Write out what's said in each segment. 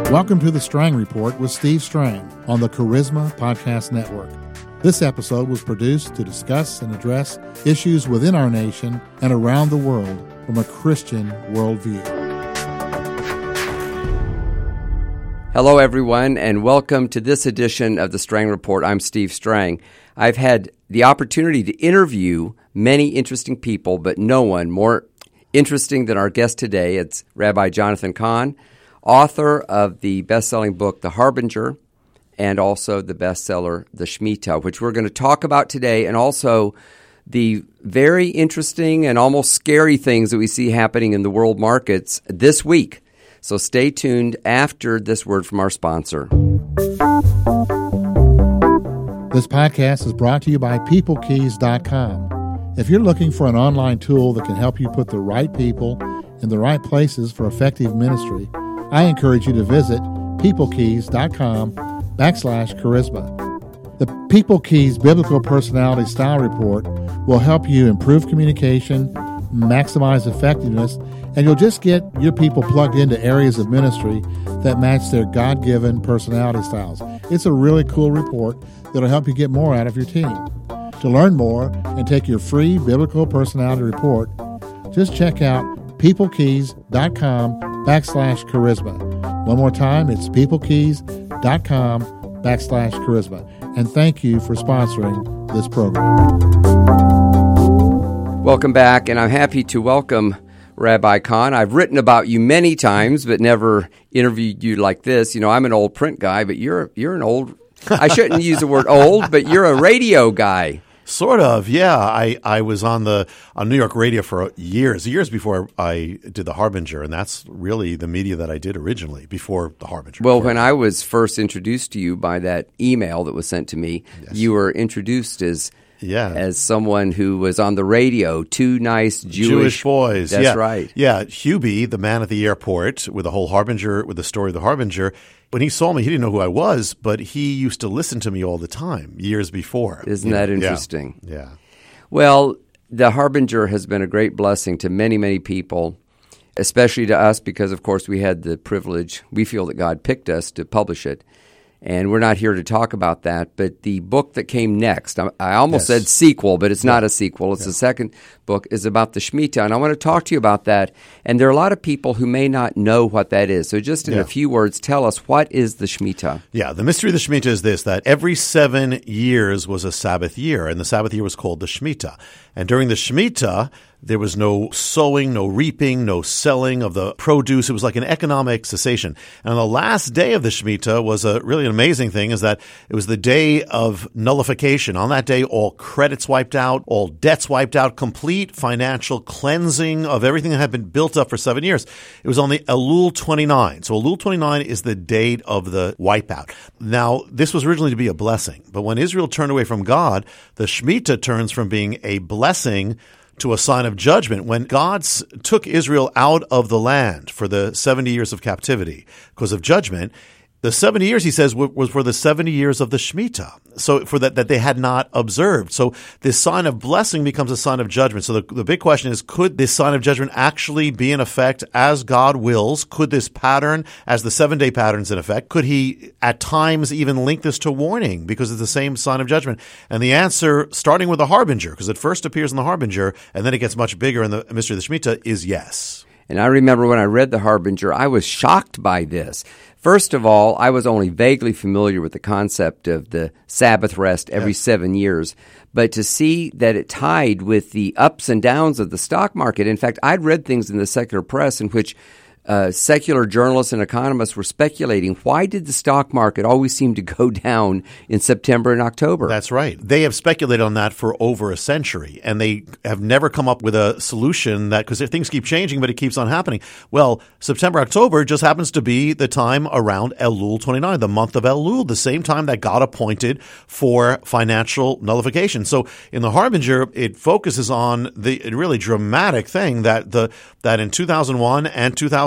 Welcome to the Strang Report with Steve Strang on the Charisma Podcast Network. This episode was produced to discuss and address issues within our nation and around the world from a Christian worldview. Hello, everyone, and welcome to this edition of the Strang Report. I'm Steve Strang. I've had the opportunity to interview many interesting people, but no one more interesting than our guest today. It's Rabbi Jonathan Cahn, author of the best-selling book, The Harbinger, and also the bestseller, The Shemitah, which we're going to talk about today, and also the very interesting and almost scary things that we see happening in the world markets this week. So stay tuned after this word from our sponsor. This podcast is brought to you by PeopleKeys.com. If you're looking for an online tool that can help you put the right people in the right places for effective ministry, I encourage you to visit PeopleKeys.com/charisma. The People Keys Biblical Personality Style Report will help you improve communication, maximize effectiveness, and you'll just get your people plugged into areas of ministry that match their God-given personality styles. It's a really cool report that'll help you get more out of your team. To learn more and take your free Biblical Personality Report, just check out PeopleKeys.com/charisma. One more time, it's PeopleKeys.com/charisma. And thank you for sponsoring this program. Welcome back, and I'm happy to welcome Rabbi Cahn. I've written about you many times, but never interviewed you like this. You know, I'm an old print guy, but you're an old, I shouldn't use the word old, but you're a radio guy. Sort of, yeah. I was on New York radio for years before I did The Harbinger, and that's really the media that I did originally before The Harbinger. Well, when I was first introduced to you by that email that was sent to me, yes, you were introduced as someone who was on the radio, two nice Jewish boys. That's right. Yeah, Hubie, the man at the airport with the whole Harbinger, with the story of The Harbinger. When he saw me, he didn't know who I was, but he used to listen to me all the time, years before. Isn't that interesting? Yeah. Well, The Harbinger has been a great blessing to many, many people, especially to us because, of course, we had the privilege, we feel that God picked us to publish it. And we're not here to talk about that, but the book that came next, I almost said sequel, but it's not a sequel. It's the second book, is about the Shemitah, and I want to talk to you about that. And there are a lot of people who may not know what that is. So just in a few words, tell us, what is the Shemitah? Yeah, the mystery of the Shemitah is this, that every 7 years was a Sabbath year, and the Sabbath year was called the Shemitah. And during the Shemitah, there was no sowing, no reaping, no selling of the produce. It was like an economic cessation. And on the last day of the Shemitah was really an amazing thing, is that it was the day of nullification. On that day, all credits wiped out, all debts wiped out, complete financial cleansing of everything that had been built up for 7 years. It was on the Elul 29. So Elul 29 is the date of the wipeout. Now, this was originally to be a blessing, but when Israel turned away from God, the Shemitah turns from being a blessing to a sign of judgment. When God took Israel out of the land for the 70 years of captivity because of judgment, the 70 years, he says, was for the 70 years of the Shemitah, so for that they had not observed. So this sign of blessing becomes a sign of judgment. So the big question is, could this sign of judgment actually be in effect as God wills? Could this pattern, as the 7-day pattern's in effect, could he at times even link this to warning because it's the same sign of judgment? And the answer, starting with the Harbinger, because it first appears in the Harbinger and then it gets much bigger in the mystery of the Shemitah, is yes. And I remember when I read The Harbinger, I was shocked by this. First of all, I was only vaguely familiar with the concept of the Sabbath rest every 7 years, but to see that it tied with the ups and downs of the stock market. In fact, I'd read things in the secular press in which secular journalists and economists were speculating, why did the stock market always seem to go down in September and October? That's right. They have speculated on that for over a century, and they have never come up with a solution that, because things keep changing, but it keeps on happening. Well, September, October just happens to be the time around Elul 29, the month of Elul, the same time that God appointed for financial nullification. So in the Harbinger, it focuses on the really dramatic thing that in 2001 and 2000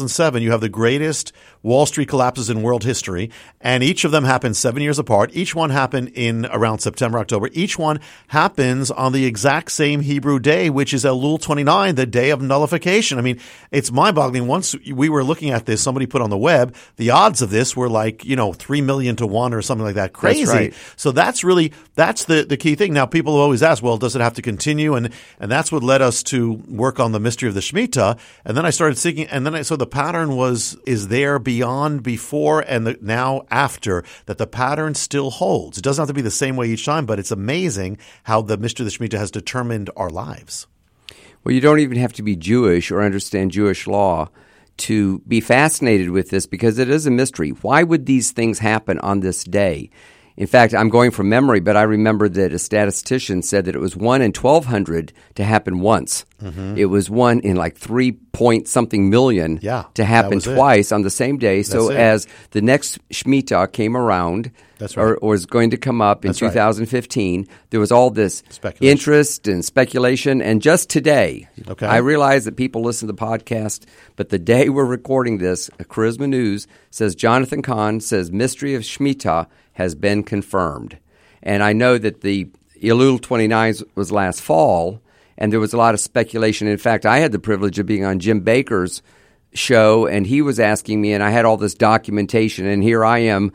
2007, you have the greatest Wall Street collapses in world history, and each of them happened 7 years apart. Each one happened in around September, October. Each one happens on the exact same Hebrew day, which is Elul 29, the day of nullification. I mean, it's mind-boggling. Once we were looking at this, somebody put on the web, the odds of this were like, 3 million to 1 or something like that. Crazy. That's right. So that's the key thing. Now, people always ask, well, does it have to continue? And that's what led us to work on the mystery of the Shemitah. And then I started thinking, and then I saw the pattern is there beyond, before, and now after, that the pattern still holds. It doesn't have to be the same way each time, but it's amazing how the mystery of the Shemitah has determined our lives. Well, you don't even have to be Jewish or understand Jewish law to be fascinated with this, because it is a mystery. Why would these things happen on this day? In fact, I'm going from memory, but I remember that a statistician said that it was 1 in 1,200 to happen once. Mm-hmm. It was 1 in like 3-point-something million to happen twice on the same day. So as the next Shemitah came around, or was going to come up in 2015, there was all this interest and speculation. And just today, I realize that people listen to the podcast, but the day we're recording this, Charisma News says Jonathan Cahn says Mystery of Shemitah has been confirmed. And I know that the Elul 29 was last fall, and there was a lot of speculation. In fact, I had the privilege of being on Jim Bakker's show, and he was asking me, and I had all this documentation, and here I am,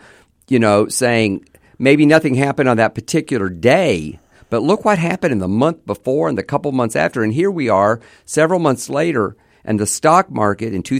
saying maybe nothing happened on that particular day, but look what happened in the month before and the couple months after. And here we are several months later, and the stock market in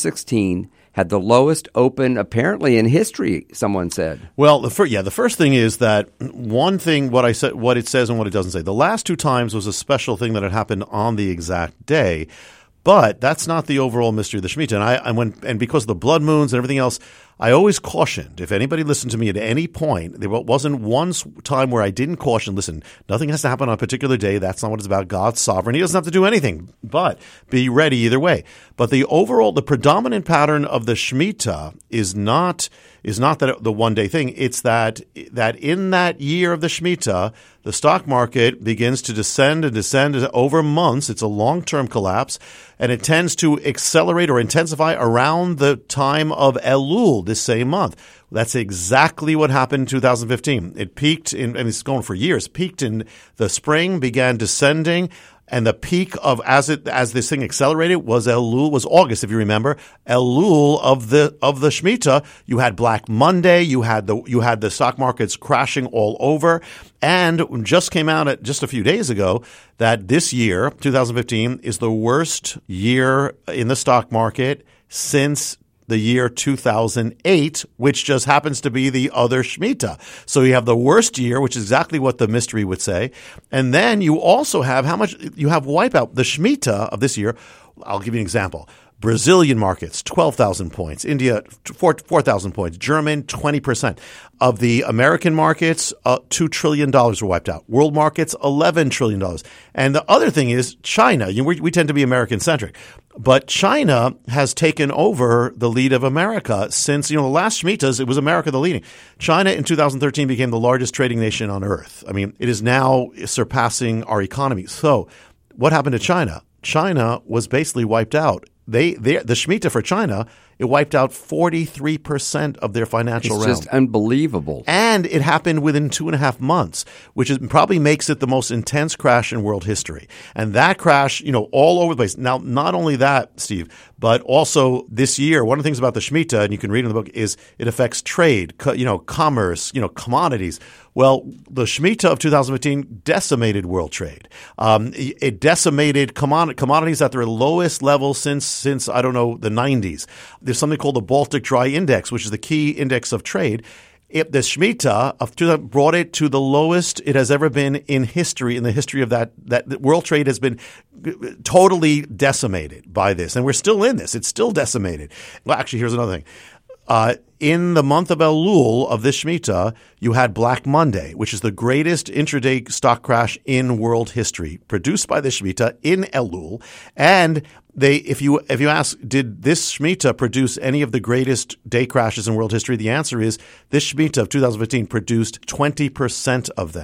2016 had the lowest open apparently in history, someone said. Well, the first thing is that one thing, what it says and what it doesn't say. The last 2 times was a special thing that had happened on the exact day, but that's not the overall mystery of the Shemitah. And because of the blood moons and everything else, I always cautioned, if anybody listened to me at any point, there wasn't one time where I didn't caution, listen, nothing has to happen on a particular day. That's not what it's about. God's sovereign. He doesn't have to do anything, but be ready either way. But the predominant pattern of the Shemitah is not that the one-day thing. It's that in that year of the Shemitah, the stock market begins to descend over months. It's a long-term collapse, and it tends to accelerate or intensify around the time of Elul, this same month. That's exactly what happened in 2015. It peaked and it's going for years, peaked in the spring, began descending, and the peak of as this thing accelerated was August, if you remember. Elul of the Shemitah. You had Black Monday. You had the stock markets crashing all over, and just came out just a few days ago that this year, 2015, is the worst year in the stock market since the year 2008, which just happens to be the other Shemitah. So you have the worst year, which is exactly what the mystery would say. And then you also have wipeout. The Shemitah of this year, I'll give you an example. Brazilian markets, 12,000 points. India, 4,000 points. German, 20%. Of the American markets, $2 trillion were wiped out. World markets, $11 trillion. And the other thing is China. We tend to be American-centric. But China has taken over the lead of America since, the last Shemitahs, it was America the leading. China in 2013 became the largest trading nation on earth. I mean, it is now surpassing our economy. So what happened to China? China was basically wiped out. The Shemitah for China, it wiped out 43% of their financial realm. It's just unbelievable. And it happened within 2.5 months, which probably makes it the most intense crash in world history. And that crash, all over the place. Now, not only that, Steve, but also this year, one of the things about the Shemitah, and you can read in the book, is it affects trade, commerce, commodities. Well, the Shemitah of 2015 decimated world trade. It decimated commodities at their lowest level since I don't know, the 90s. There's something called the Baltic Dry Index, which is the key index of trade. The Shemitah of 2000 brought it to the lowest it has ever been in history. In the history of that world trade has been totally decimated by this, and we're still in this. It's still decimated. Well, actually, here's another thing. In the month of Elul of this Shemitah, you had Black Monday, which is the greatest intraday stock crash in world history, produced by the Shemitah in Elul. And if you ask, did this Shemitah produce any of the greatest day crashes in world history? The answer is this Shemitah of 2015 produced 20% of them.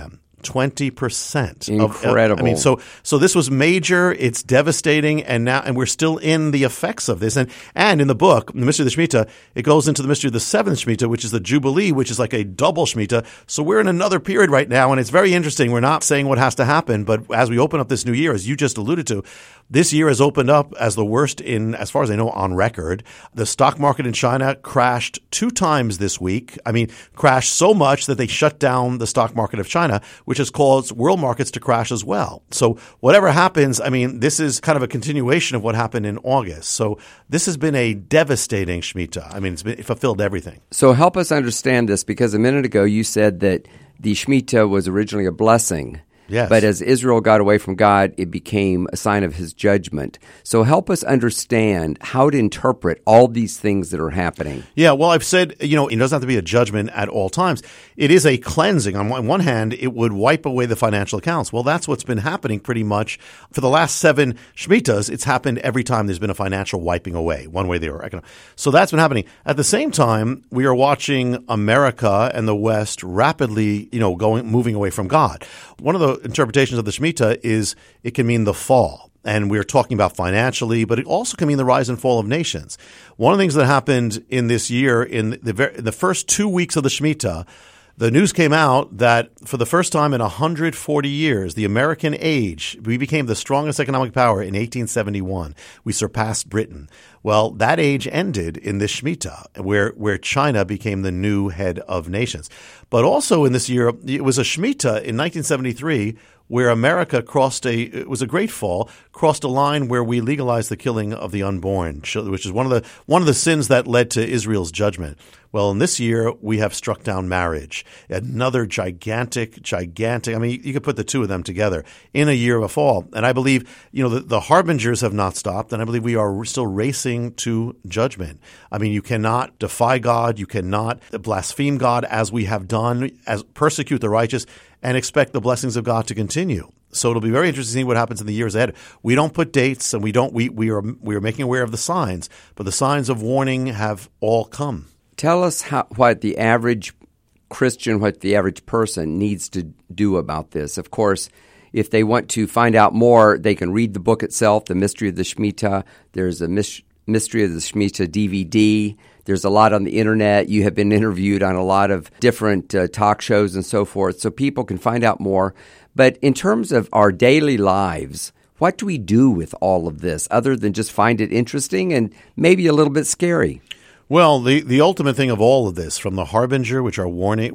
20%. Incredible. So this was major. It's devastating, and we're still in the effects of this. And in the book, The Mystery of the Shemitah, it goes into the mystery of the seventh Shemitah, which is the Jubilee, which is like a double Shemitah. So we're in another period right now, and it's very interesting. We're not saying what has to happen, but as we open up this new year, as you just alluded to, this year has opened up as the worst as far as I know, on record. The stock market in China crashed 2 times this week. I mean, crashed so much that they shut down the stock market of China, which has caused world markets to crash as well. So whatever happens, I mean, this is kind of a continuation of what happened in August. So this has been a devastating Shemitah. I mean, it fulfilled everything. So help us understand this, because a minute ago you said that the Shemitah was originally a blessing. Yes. But as Israel got away from God, it became a sign of his judgment. So help us understand how to interpret all these things that are happening. Yeah, well, I've said, it doesn't have to be a judgment at all times. It is a cleansing. On one hand, it would wipe away the financial accounts. Well, that's what's been happening pretty much for the last 7 Shemitahs. It's happened every time there's been a financial wiping away, one way or the other. So that's been happening. At the same time, we are watching America and the West rapidly, moving away from God. One of the interpretations of the Shemitah is it can mean the fall. And we're talking about financially, but it also can mean the rise and fall of nations. One of the things that happened in this year, in the first 2 weeks of the Shemitah, the news came out that for the first time in 140 years, the American age, we became the strongest economic power in 1871. We surpassed Britain. Well, that age ended in this Shemitah, where China became the new head of nations. But also in this year, it was a Shemitah in 1973 where America it was a great fall, crossed a line where we legalized the killing of the unborn, which is one of the sins that led to Israel's judgment. Well, in this year, we have struck down marriage, another gigantic, I mean, you could put the two of them together in a year of a fall. And I believe, the harbingers have not stopped, and I believe we are still racing to judgment. I mean, you cannot defy God, you cannot blaspheme God as we have done, as persecute the righteous, and expect the blessings of God to continue. So it'll be very interesting to see what happens in the years ahead. We don't put dates, and we are making aware of the signs, but the signs of warning have all come. Tell us what the average Christian, what the average person needs to do about this. Of course, if they want to find out more, they can read the book itself, The Mystery of the Shemitah. There's a Mystery of the Shemitah DVD. There's a lot on the internet. You have been interviewed on a lot of different talk shows and so forth, so people can find out more. But in terms of our daily lives, what do we do with all of this other than just find it interesting and maybe a little bit scary? Well, the ultimate thing of all of this, from the harbinger, which are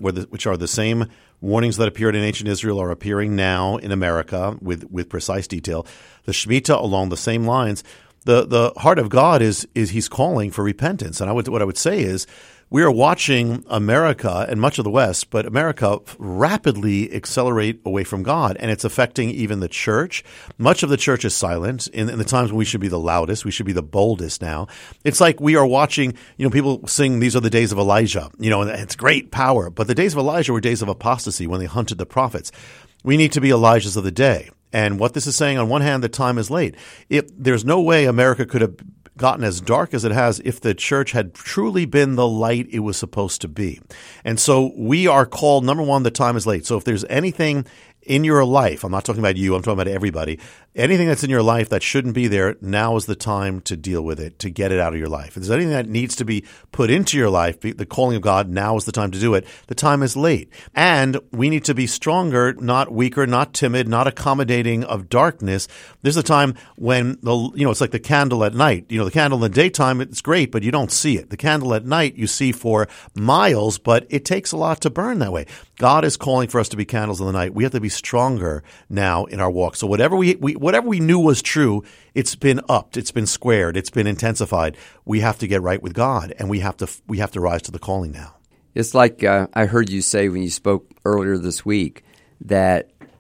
the same warnings that appeared in ancient Israel, are appearing now in America with precise detail. The Shemitah along the same lines. The heart of God is He's calling for repentance, and what I would say is we are watching America and much of the West, but America rapidly accelerate away from God, and it's affecting even the church. Much of the church is silent in the times when we should be the loudest, we should be the boldest now. It's like we are watching, people sing, these are the days of Elijah, and it's great power, but the days of Elijah were days of apostasy when they hunted the prophets. We need to be Elijahs of the day. And what this is saying, on one hand, the time is late. There's no way America could have gotten as dark as it has if the church had truly been the light it was supposed to be. And so we are called, number one, the time is late. So if there's anything in your life, I'm not talking about you, I'm talking about everybody, anything that's in your life that shouldn't be there, now is the time to deal with it, to get it out of your life. If there's anything that needs to be put into your life, the calling of God, now is the time to do it. The time is late. And we need to be stronger, not weaker, not timid, not accommodating of darkness. There's a time when, it's like the candle at night. The candle in the daytime, it's great, but you don't see it. The candle at night, you see for miles, but it takes a lot to burn that way. God is calling for us to be candles in the night. We have to be stronger now in our walk. So whatever we knew was true, it's been upped, it's been squared, it's been intensified. We have to get right with God, and we have to rise to the calling now. It's like I heard you say when you spoke earlier this week that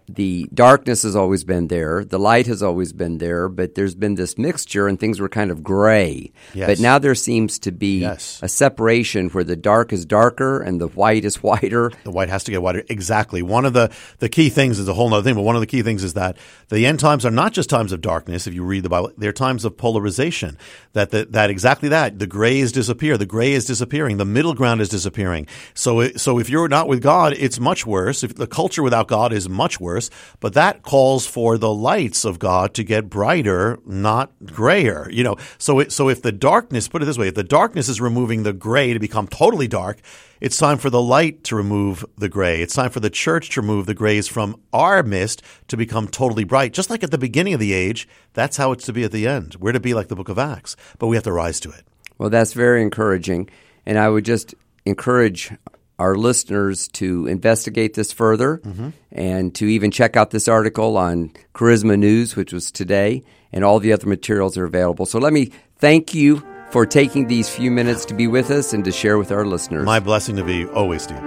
the darkness has always been there, the light has always been there, but there's been this mixture and things were kind of gray. Yes. But now there seems to be a separation where the dark is darker and the white is whiter. The white has to get whiter. Exactly. One of the key things is a whole other thing, but one of the key things is that the end times are not just times of darkness, if you read the Bible, they're times of polarization. That exactly that. The grays disappear. The gray is disappearing. The middle ground is disappearing. So if you're not with God, it's much worse. If the culture without God is much worse. But that calls for the lights of God to get brighter, not grayer. So if the darkness, put it this way, if the darkness is removing the gray to become totally dark, it's time for the light to remove the gray. It's time for the church to remove the grays from our midst to become totally bright. Just like at the beginning of the age, that's how it's to be at the end. We're to be like the book of Acts, but we have to rise to it. Well, that's very encouraging. And I would just encourage our listeners to investigate this further and to even check out this article on Charisma News, which was today, and all the other materials are available. So let me thank you for taking these few minutes to be with us and to share with our listeners. My blessing to be always, Steve.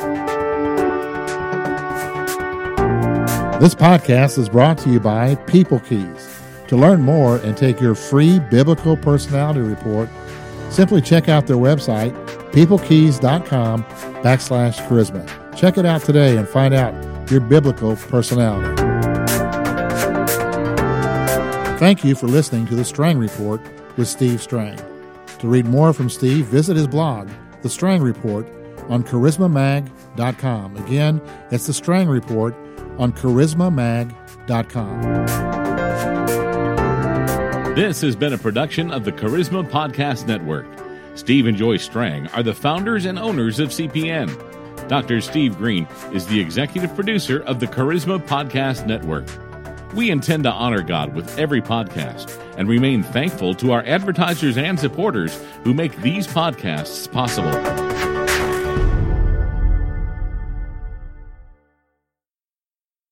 This podcast is brought to you by People Keys. To learn more and take your free biblical personality report, simply check out their website, peoplekeys.com/charisma. Check it out today and find out your biblical personality. Thank you for listening to The Strang Report with Steve Strang. To read more from Steve, visit his blog, The Strang Report, on charismamag.com. Again, it's The Strang Report on charismamag.com. This has been a production of the Charisma Podcast Network. Steve and Joy Strang are the founders and owners of CPN. Dr. Steve Green is the executive producer of the Charisma Podcast Network. We intend to honor God with every podcast and remain thankful to our advertisers and supporters who make these podcasts possible.